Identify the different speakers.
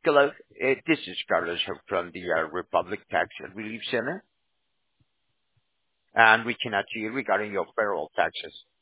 Speaker 1: Hello, this is Carlos from the Republic Tax Relief Center, and reaching out to you regarding your federal taxes.